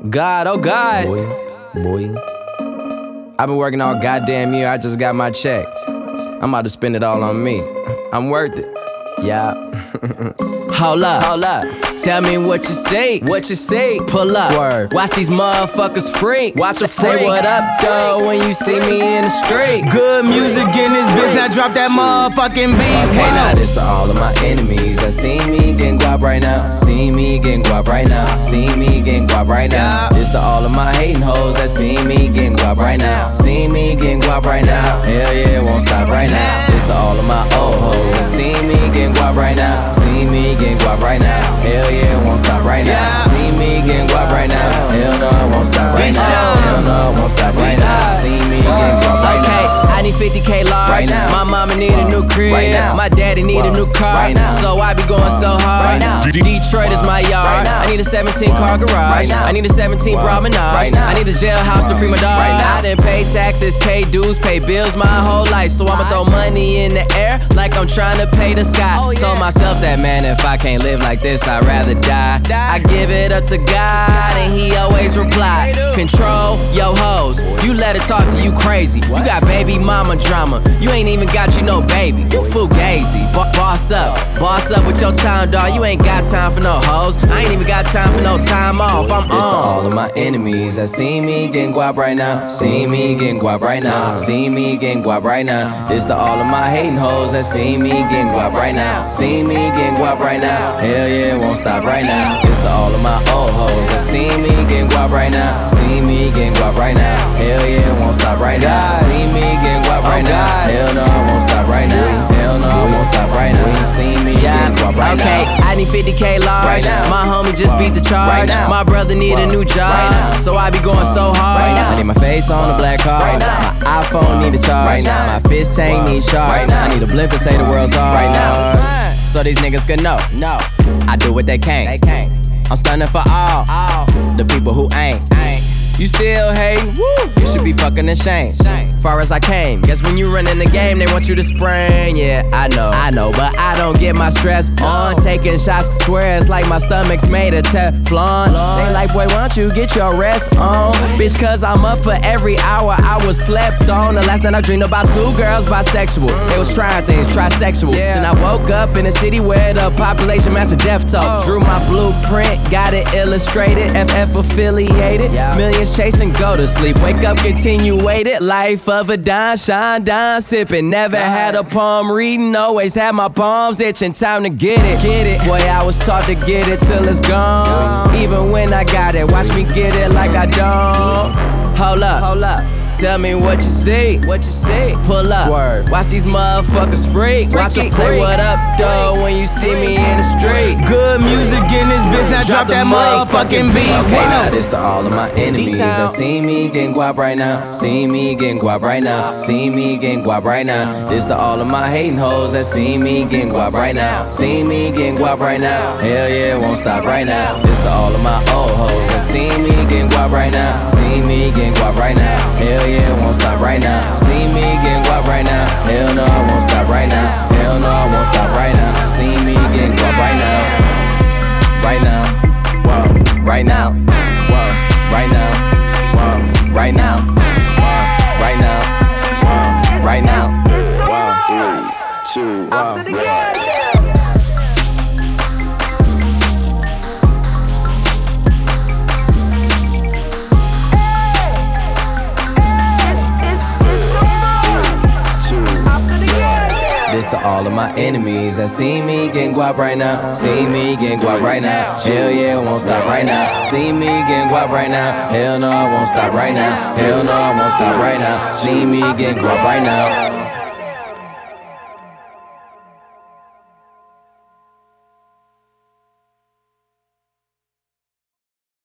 God, oh God. Boy. I've been working all goddamn year, I just got my check. I'm about to spend it all on me. I'm worth it. Yeah. Hold up. Tell me what you see. Pull up. Swerve. Watch these motherfuckers freak. Watch 'em Say freak. what up, though, when you see me in the street. Good music in this bitch, now drop that motherfucking beat. Okay, now this to all of my enemies that see me getting guap right now. See me getting guap right now. See me getting guap right now. This to all of my hating hoes that see me getting guap right now. See me getting guap right now. Hell yeah, it won't stop right now. This to all of my old hoes that see me getting guap right now. See me getting guap right now. Hell yeah, it won't stop right now. See me getting guap right now. Hell no, it won't stop right now. Hell no, it won't stop right now. See me getting guap right now. I need 50K large. Right now. My mama need a new crib. Right now. My daddy need a new car. Right now. So I be going so hard. Right now. Detroit is my yard. Right now. I need a 17 car garage. Right now. I need a 17 promenade. Right now. I need a jailhouse to free my dog. Right now. I done pay taxes, pay dues, pay bills my whole life. So I'ma throw money in the air like I'm trying to pay the sky. Told myself that, man, if I can't live like this, I'd rather die. I give it up to God and he always reply. Control your hoes. You let her talk to you crazy. You got baby mama drama. You ain't even got you no baby. You fugazi. Boss up with your time, dawg. You ain't got time for no hoes. I ain't even got time for no time off. I'm This to all on. of my enemies that see me getting guap right now. See me getting guap right now. See me getting guap right now. This to all of my hating hoes that see me getting guap right now. See me getting guap right now. Hell yeah, it won't stop right now. This to all of my old hoes that see me getting guap right now. See me getting guap right now. Hell yeah, it won't stop right now. See me getting guap right now. Hell no, it won't stop right now. Hell no, it won't stop right now. See me getting guap right Okay, now. I need 50K large. Right now. My homie just beat the charge. Right now. My brother need a new job. Right now. So I be going so hard. Right now. I need my face on a black card. Right now. My iPhone need a charge. Right now. My fish tank need charge. Right now. I need a blimp and say the world's hard. Right now. So these niggas can know. No, I do what they can't. I'm stunning for all the people who ain't. You still hating? Woo! You should be fucking ashamed. Far as I came, guess when you run in the game, they want you to spring. Yeah, I know, but I don't get my stress on. Taking shots, swear it's like my stomach's made of Teflon. They like, boy, why don't you get your rest on? Bitch, cause I'm up for every hour I was slept on. The last night I dreamed about 2 girls bisexual. They was trying things, trisexual. Then I woke up in a city where the population matched a death toll. Drew my blueprint, got it illustrated, FF affiliated. Millions chasing, go to sleep, wake up, continuated. Life of a dime, shine, dime, sipping. Never had a palm reading, always had my palms itching. Time to get it. Boy, I was taught to get it till it's gone. Even when I got it, watch me get it like I don't. Hold up. Tell me what you see. Pull up. Swerve. Watch these motherfuckers freak. Watch them say what up, though, when you see me in the street. Good music in this bitch, now drop that motherfucking beat. Okay, now this to all of my enemies that see me getting guap right now. See me getting guap right now. See me getting guap right now. This to all of my hating hoes that see me getting guap right now. See me getting guap right now. Hell yeah, it won't stop right now. This to all of my old hoes that see me getting guap right now. See me getting guap right now. Hell yeah, it won't stop right now. See me getting guap right now. Hell no, it won't stop right now. Hell no, it won't stop right now. See me getting guap right now. Right now. Whoa. Right now. Whoa. Right now. Whoa. Right now. Whoa. Right now. Whoa. Right now. Whoa. 3, 2, 1. This to all of my enemies that see me getting guap right now. See me getting guap right now. Hell yeah, it won't stop right now. See me getting guap right now. Hell no, it won't stop right now. Hell no, it won't stop right now. See me getting guap right now.